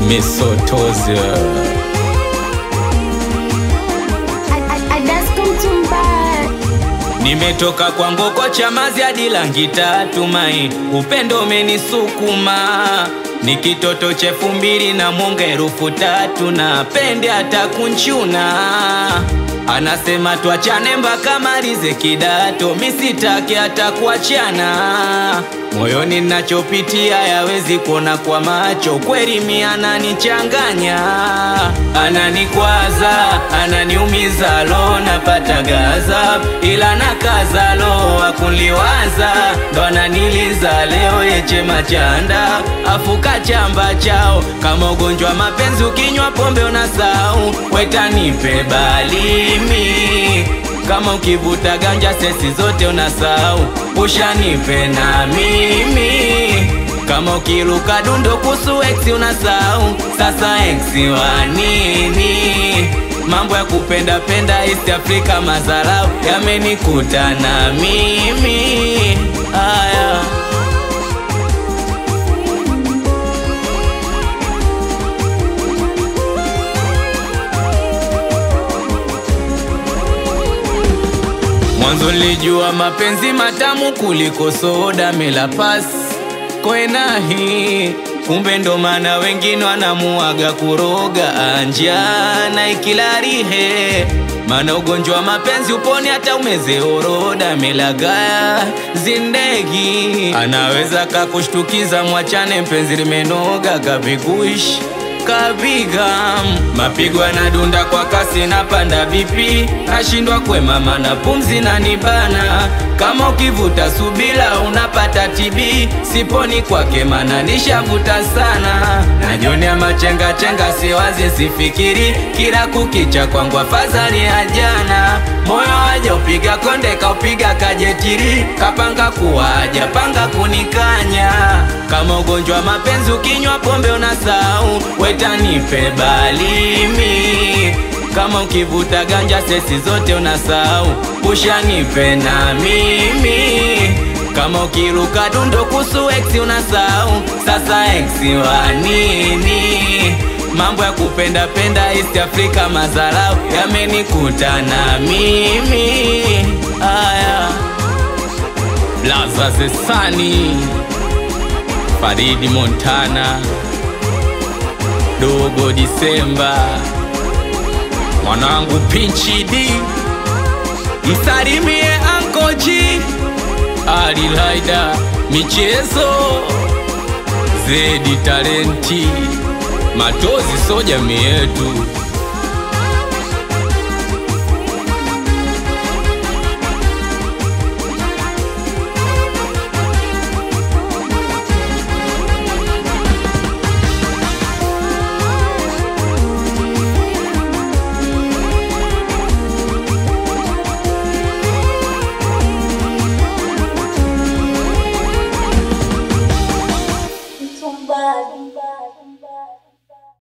Misotozi. Nimetoka kwa Ngoko Chamazi hadi Langita Tumai, upendo umenisukuma. Ni kitoto cha 2000 na mwonga 3000, na pende hata kunchuna. Anasema tuachane mpaka malize kidato, misitaki hata kuachana. Moyoni ninachopitia yawezi kuona kwa macho, kweli mimi ananichanganya. Ananikwaza, ananiumiza, lo napata gaza, ila nakaza lo akuliwaza. Ndo ananiliza leo yeche machanda, afuka chamba chao. Kama ugonjwa mapenzi ukinywa pombe unasahau, wetanipe balimi. Kama ukivuta ganja sesi zote unasahau, ushanipe na mimi. Kama ukiruka dundo kusu ex unasahau, sasa ex wa nini? Mambo ya kupenda penda East Africa mazarau yamenikuta na mimi. Aya, mwanzo nilijua mapenzi matamu kuliko soda melapas kwenahi, kumbe ndo maana wengine wanamuaga kuroga anjana ikilarihe. Mana ugonjwa wa mapenzi uponi hata umeze oroda melagaya zindegi. Anaweza kakushtukiza mwachane mpenzi limenoga kabiguish kabigam. Mapigo yanadunda kwa kasi na panda vipi, nashindwa kwema na pumzi na nibana. Kama ukivuta subila unapata TB, siponi kwake mana nishavuta sana. Najionea machenga chenga siwazi sifikiri, kila kukicha kwangu afadhali ya jana. Moyo waja upiga konde kaupiga kajetiri, kapanga kuwaja panga kunikanya. Kama ugonjwa mapenzi ukinywa pombe unasahau, wetanipe balimi. Kama ukivuta ganja sesi zote unasahau, ushanipe na mimi. Kama ukiruka dundo kusu ex unasahau, sasa ex wa nini? Mambo ya kupenda penda East Africa mazarau yamenikuta na mimi. Aya, Blaza Zesani, Faridi Montana, Dogo Disemba, mwanangu Pinchi D, msalimie Uncle G, Ali Laida, michezo Zedi talenti, Matozi so jamii yetu.